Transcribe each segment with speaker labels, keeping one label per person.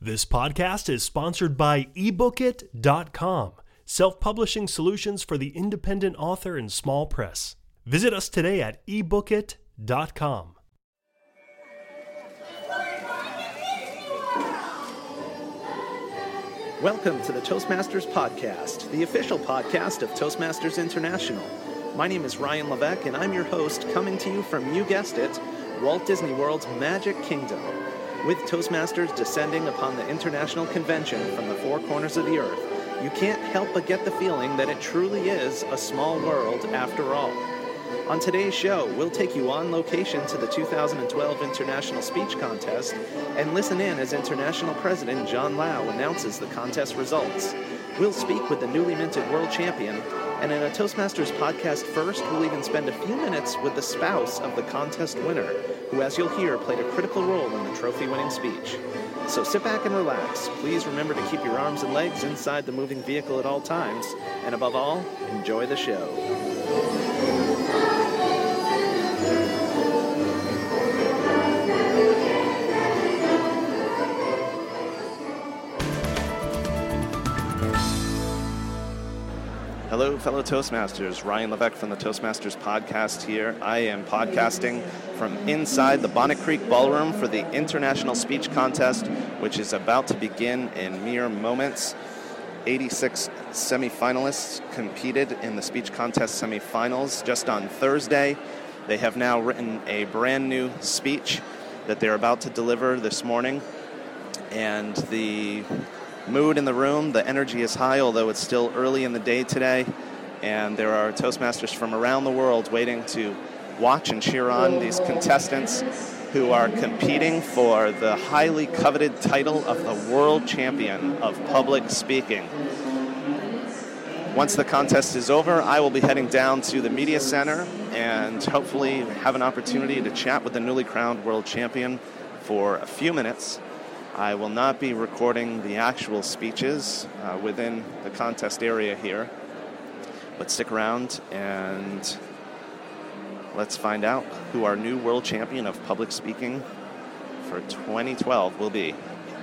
Speaker 1: This podcast is sponsored by ebookit.com, self-publishing solutions for the independent author and small press. Visit us today at ebookit.com.
Speaker 2: Welcome to the Toastmasters Podcast, the official podcast of Toastmasters International. My name is Ryan Levesque, and I'm your host, coming to you from, you guessed it, Walt Disney World's Magic Kingdom. With Toastmasters descending upon the international convention from the four corners of the earth, you can't help but get the feeling that it truly is a small world after all. On today's show, we'll take you on location to the 2012 International Speech Contest and listen in as International President John Lau announces the contest results. We'll speak with the newly minted world champion, and in a Toastmasters podcast first, we'll even spend a few minutes with the spouse of the contest winner, who, as you'll hear, played a critical role in the trophy-winning speech. So sit back and relax. Please remember to keep your arms and legs inside the moving vehicle at all times, and above all, enjoy the show. Hello, fellow Toastmasters. Ryan Levesque from the Toastmasters Podcast here. I am podcasting from inside the Bonnet Creek Ballroom for the International Speech Contest, which is about to begin in mere moments. 86 semifinalists competed in the speech contest semifinals just on Thursday. They have now written a brand new speech that they're about to deliver this morning. And the mood in the room, the energy is high, although it's still early in the day today, and there are Toastmasters from around the world waiting to watch and cheer on these contestants who are competing for the highly coveted title of the World Champion of Public Speaking. Once the contest is over, I will be heading down to the Media Center and hopefully have an opportunity to chat with the newly crowned World Champion for a few minutes. I will not be recording the actual speeches within the contest area here, but stick around and let's find out who our new world champion of public speaking for 2012 will be.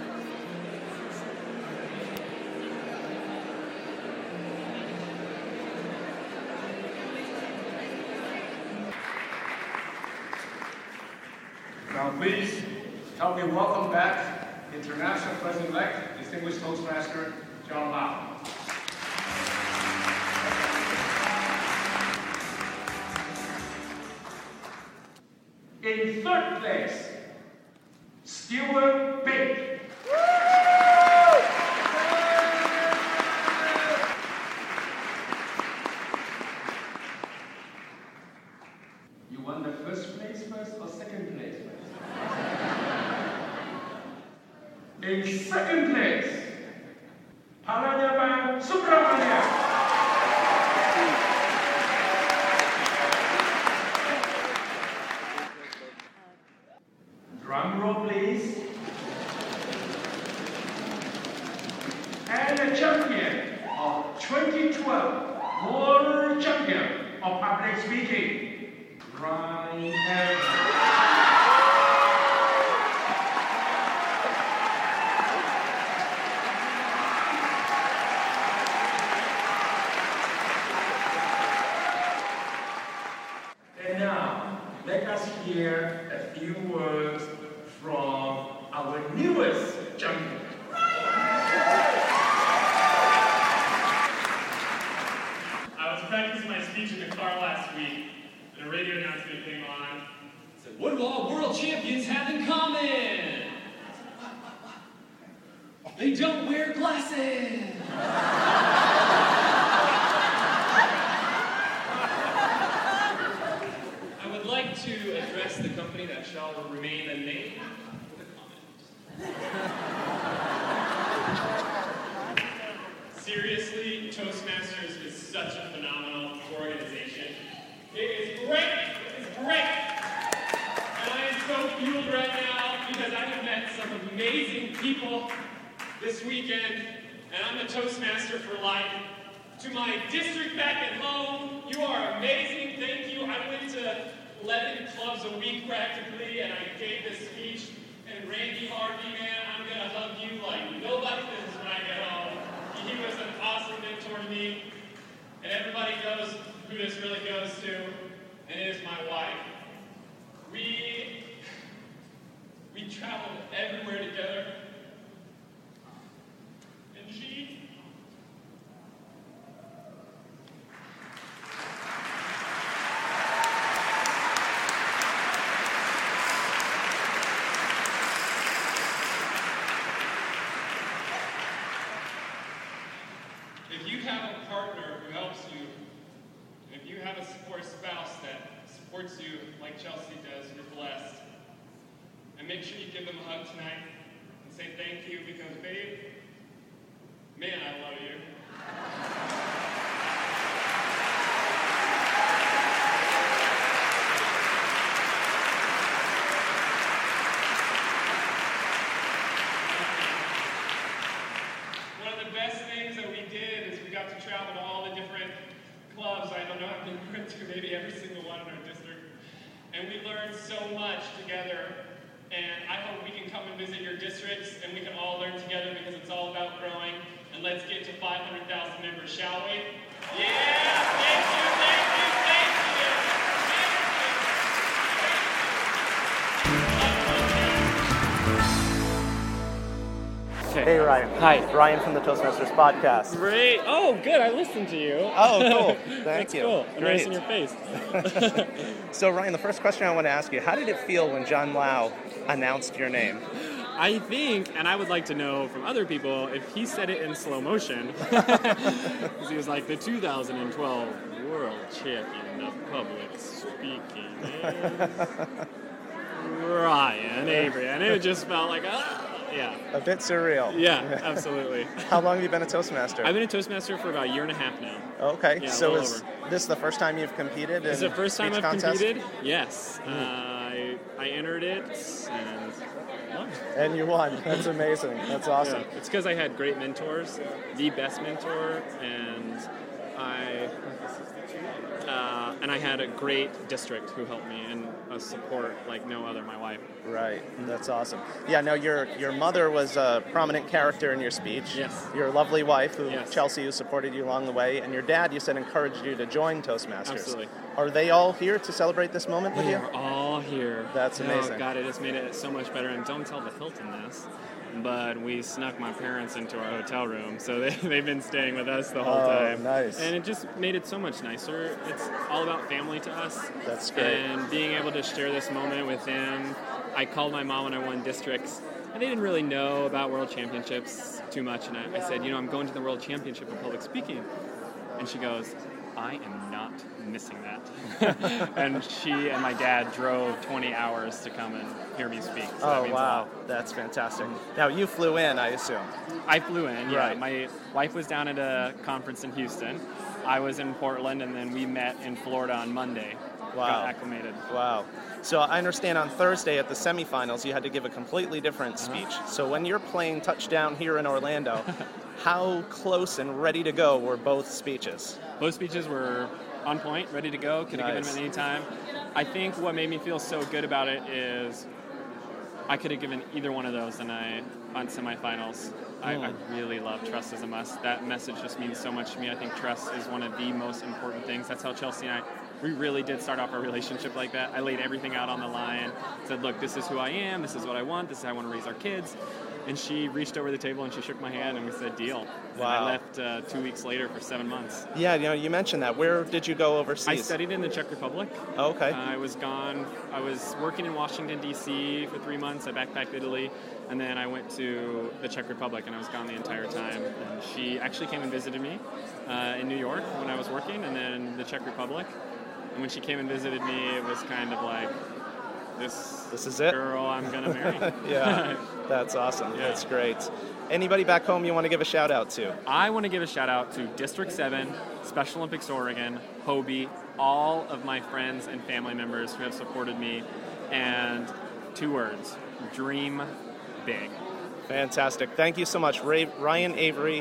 Speaker 3: Now please help me welcome back International President-elect, distinguished Toastmaster, John Lau. In third place, Stuart Bake. You won the first place first or second place first? In second place, Palaniappan Subramania. Drum roll, please. And the champion of 2012 World Champion of Public Speaking, Ryan Evans. Hear a few words from our newest champion.
Speaker 4: I was practicing my speech in the car last week, and a radio announcement came on. It said, "What do all world champions have in common? They don't wear glasses." To address the company that shall remain unnamed with a comment. Seriously, Toastmasters is such a phenomenal organization. It is great! It is great! And I am so fueled right now because I have met some amazing people this weekend, and I'm a Toastmaster for life. To my district back at home, you are amazing, thank you. I went to 11 clubs a week practically, and I gave this speech, And Randy Harvey, man, I'm going to hug you like nobody's business when I get home. He was an awesome mentor to me. And everybody knows who this really goes to, and it is my wife. We traveled everywhere together. And she... If you have a partner who helps you, and if you have a support spouse that supports you like Chelsea does, you're blessed. And make sure you give them a hug tonight and say thank you because, babe, man, I love you. One of the best things that we did is we got to travel to all the different clubs. I don't know, I've been to maybe every single one in our district. And we learned so much together. And I hope we can come and visit your districts and we can all learn together because it's all about growing. And let's get to 500,000 members, shall we? Yeah! Thank you, thank you, thank you!
Speaker 2: Hey, Ryan.
Speaker 5: Hi.
Speaker 2: Ryan from the Toastmasters podcast.
Speaker 5: Great. Oh, good. I listened to you.
Speaker 2: Oh, cool. Thank
Speaker 5: That's
Speaker 2: you.
Speaker 5: cool. And nice
Speaker 2: Great.
Speaker 5: in your face.
Speaker 2: So, Ryan, the first question I want to ask you, how did it feel when John Lau announced your name?
Speaker 5: I think, and I would like to know from other people, if he said it in slow motion, because he was like, the 2012 World Champion of Public Speaking is Ryan Avery. And it just felt like, yeah.
Speaker 2: A bit surreal.
Speaker 5: Yeah, absolutely.
Speaker 2: How long have you been a Toastmaster?
Speaker 5: I've been a Toastmaster for about a year and a half now.
Speaker 2: Okay,
Speaker 5: Yeah,
Speaker 2: so
Speaker 5: well
Speaker 2: is
Speaker 5: over.
Speaker 2: this the first time you've competed in
Speaker 5: It's the first time
Speaker 2: speech
Speaker 5: I've
Speaker 2: contest?
Speaker 5: competed. Yes. I entered it and won.
Speaker 2: And you won. That's amazing. That's awesome.
Speaker 5: Yeah. It's because I had great mentors, the best mentor, and I had a great district who helped me and a support like no other, my wife.
Speaker 2: Right. That's awesome. Yeah, no, your mother was a prominent character in your speech.
Speaker 5: Yes.
Speaker 2: Your lovely wife,
Speaker 5: Yes.
Speaker 2: Chelsea, who supported you along the way, and your dad, you said, encouraged you to join Toastmasters.
Speaker 5: Absolutely.
Speaker 2: Are they all here to celebrate this moment with
Speaker 5: We
Speaker 2: you?
Speaker 5: are all here.
Speaker 2: That's amazing.
Speaker 5: Oh, God, it just made it so much better. And don't tell the Hilton this, but we snuck my parents into our hotel room, so they've been staying with us the whole time.
Speaker 2: Nice.
Speaker 5: And it just made it so much nicer. It's all about family to us.
Speaker 2: That's great.
Speaker 5: And being able to share this moment with them. I called my mom when I won districts, and they didn't really know about World Championships too much. And I said, I'm going to the World Championship of Public Speaking. And she goes, I am not missing that. And she and my dad drove 20 hours to come and hear me speak. So that
Speaker 2: Oh,
Speaker 5: means a
Speaker 2: wow.
Speaker 5: lot.
Speaker 2: That's fantastic. Now, you flew in, I assume.
Speaker 5: I flew in, yeah.
Speaker 2: Right.
Speaker 5: My wife was down at a conference in Houston. I was in Portland, and then we met in Florida on Monday.
Speaker 2: Wow.
Speaker 5: Got acclimated.
Speaker 2: Wow. So I understand on Thursday at the semifinals, you had to give a completely different speech. So when you're playing touchdown here in Orlando, how close and ready to go were both speeches?
Speaker 5: Both speeches were on point, ready to go, could have given
Speaker 2: Nice.
Speaker 5: them any time. I think what made me feel so good about it is I could have given either one of those on semifinals. I really love trust as a must. That message just means so much to me. I think trust is one of the most important things. That's how Chelsea and we really did start off our relationship like that. I laid everything out on the line, said, look, this is who I am, this is what I want, this is how I want to raise our kids. And she reached over the table and she shook my hand and we said, deal. And
Speaker 2: Wow.
Speaker 5: I left 2 weeks later for 7 months.
Speaker 2: Yeah, you mentioned that. Where did you go overseas?
Speaker 5: I studied in the Czech Republic.
Speaker 2: Oh, okay.
Speaker 5: I was gone. I was working in Washington, D.C. for 3 months. I backpacked Italy. And then I went to the Czech Republic, and I was gone the entire time. And she actually came and visited me in New York when I was working, and then the Czech Republic. And when she came and visited me, it was kind of like, this
Speaker 2: is it?
Speaker 5: girl I'm going to marry.
Speaker 2: Yeah, that's awesome.
Speaker 5: Yeah.
Speaker 2: That's great. Anybody back home you want to give a shout out to?
Speaker 5: I want to give a shout out to District 7, Special Olympics Oregon, Hobie, all of my friends and family members who have supported me, and 2 words, dream big.
Speaker 2: Fantastic. Thank you so much. Ryan Avery,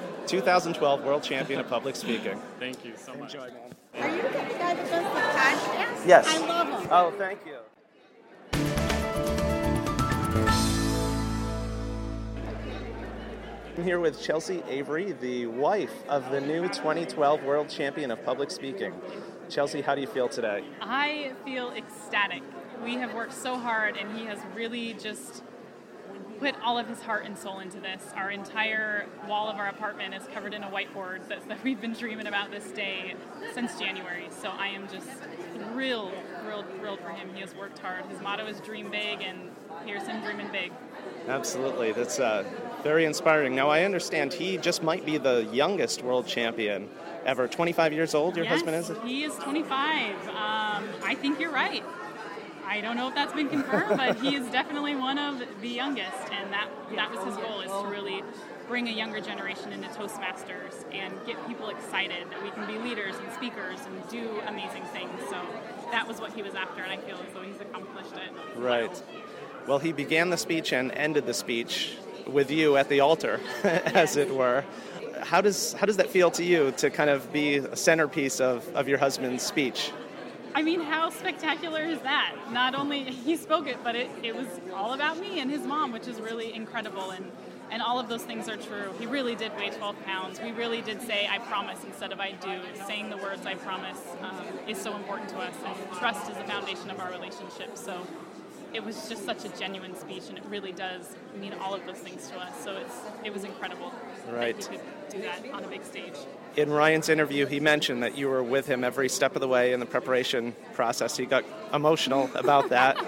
Speaker 2: 2012 World Champion of Public Speaking.
Speaker 5: Thank you so much.
Speaker 2: Enjoy, man.
Speaker 6: Are you the guy that does the podcast?
Speaker 2: Yes.
Speaker 6: I love him.
Speaker 2: Oh, thank you. I'm here with Chelsea Avery, the wife of the new 2012 World Champion of Public Speaking. Chelsea, how do you feel today?
Speaker 7: I feel ecstatic. We have worked so hard, and he has really just put all of his heart and soul into this. Our entire wall of our apartment is covered in a whiteboard that we've been dreaming about this day since January. So I am just thrilled for him. He has worked hard. His motto is dream big, and here's him dreaming big.
Speaker 2: Absolutely. That's very inspiring. Now, I understand he just might be the youngest world champion ever. 25 years old, your husband is?
Speaker 7: He is 25. I think you're right. I don't know if that's been confirmed, but he is definitely one of the youngest, and that was his goal, is to really bring a younger generation into Toastmasters and get people excited that we can be leaders and speakers and do amazing things. So that was what he was after, and I feel as though he's accomplished it.
Speaker 2: Right. Well, he began the speech and ended the speech with you at the altar, as it were. How does that feel to you, to kind of be a centerpiece of your husband's speech?
Speaker 7: I mean, how spectacular is that? Not only he spoke it, but it was all about me and his mom, which is really incredible. And all of those things are true. He really did weigh 12 pounds. We really did say, I promise, instead of I do. Saying the words, I promise, is so important to us. And trust is the foundation of our relationship. So it was just such a genuine speech, and it really does mean all of those things to us. So it was incredible
Speaker 2: Right.
Speaker 7: that he could do that on a big stage.
Speaker 2: In Ryan's interview, he mentioned that you were with him every step of the way in the preparation process. He got emotional about that.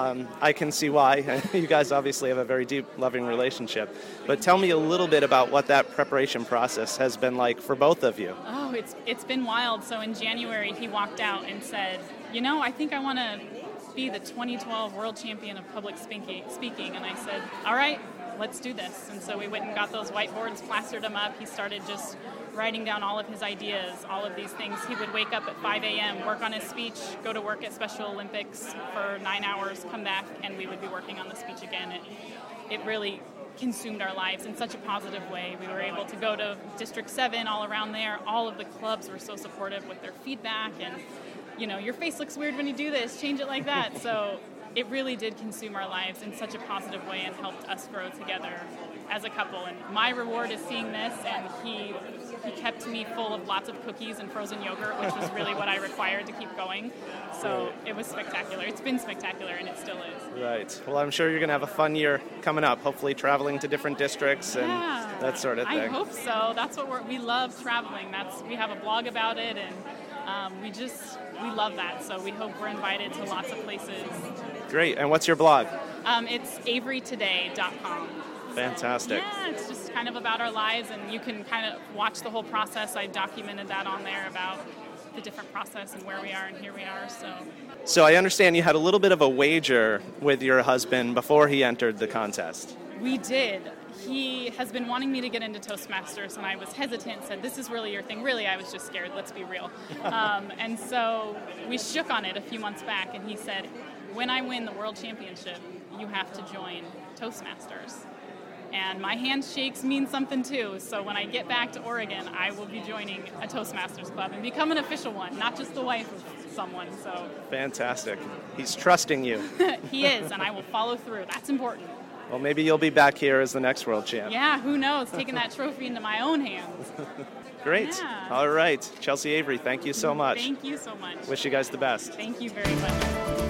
Speaker 2: I can see why. You guys obviously have a very deep, loving relationship. But tell me a little bit about what that preparation process has been like for both of you.
Speaker 7: Oh, it's been wild. So in January, he walked out and said, I think I want to be the 2012 World Champion of Public Speaking. And I said, all right, let's do this. And so we went and got those whiteboards, plastered them up. He started just writing down all of his ideas, all of these things. He would wake up at 5 a.m., work on his speech, go to work at Special Olympics for 9 hours, come back, and we would be working on the speech again. It really consumed our lives in such a positive way. We were able to go to District 7, all around there. All of the clubs were so supportive with their feedback, and, your face looks weird when you do this, change it like that. So it really did consume our lives in such a positive way and helped us grow together as a couple. And my reward is seeing this, and he kept me full of lots of cookies and frozen yogurt, which was really what I required to keep going. So it was spectacular. It's been spectacular, and it still is.
Speaker 2: Right. Well, I'm sure you're going to have a fun year coming up, hopefully traveling to different districts and that sort of thing.
Speaker 7: I hope so. That's what we love, traveling. We have a blog about it, and we love that. So we hope we're invited to lots of places.
Speaker 2: Great. And what's your blog?
Speaker 7: It's averytoday.com.
Speaker 2: Fantastic.
Speaker 7: Yeah, it's just kind of about our lives, and you can kind of watch the whole process. I documented that on there about the different process and where we are, and here we are.
Speaker 2: So I understand you had a little bit of a wager with your husband before he entered the contest.
Speaker 7: We did. He has been wanting me to get into Toastmasters, and I was hesitant, said, this is really your thing. Really, I was just scared, let's be real. And so we shook on it a few months back, and he said, when I win the World Championship, you have to join Toastmasters. And my handshakes mean something too, so when I get back to Oregon, I will be joining a Toastmasters club and become an official one, not just the wife of someone. So
Speaker 2: fantastic. He's trusting you.
Speaker 7: He is, and I will follow through. That's important.
Speaker 2: Well, maybe you'll be back here as the next world champ.
Speaker 7: Yeah, who knows? Taking that trophy into my own hands.
Speaker 2: Great.
Speaker 7: Yeah.
Speaker 2: All right. Chelsea Avery, thank you so much.
Speaker 7: Thank you so much.
Speaker 2: Wish you guys the best.
Speaker 7: Thank you very much.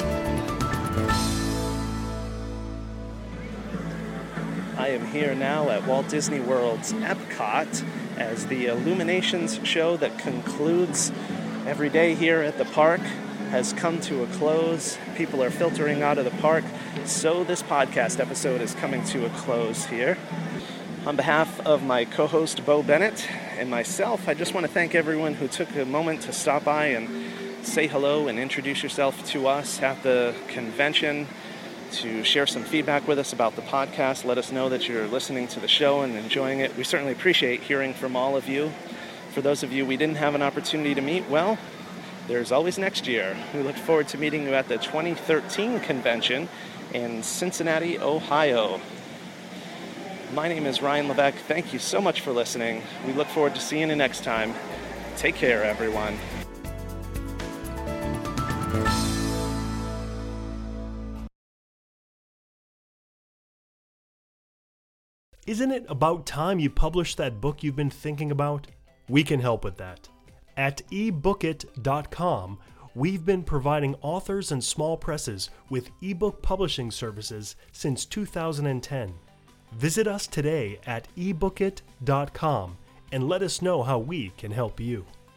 Speaker 2: I am here now at Walt Disney World's Epcot as the Illuminations show that concludes every day here at the park has come to a close. People are filtering out of the park, so this podcast episode is coming to a close here. On behalf of my co-host Bo Bennett and myself, I just want to thank everyone who took a moment to stop by and say hello and introduce yourself to us at the convention, to share some feedback with us about the podcast. Let us know that you're listening to the show and enjoying it. We certainly appreciate hearing from all of you. For those of you we didn't have an opportunity to meet, well, there's always next year. We look forward to meeting you at the 2013 convention in Cincinnati, Ohio. My name is Ryan Levesque. Thank you so much for listening. We look forward to seeing you next time. Take care, everyone.
Speaker 1: Isn't it about time you published that book you've been thinking about? We can help with that. At ebookit.com, we've been providing authors and small presses with ebook publishing services since 2010. Visit us today at ebookit.com and let us know how we can help you.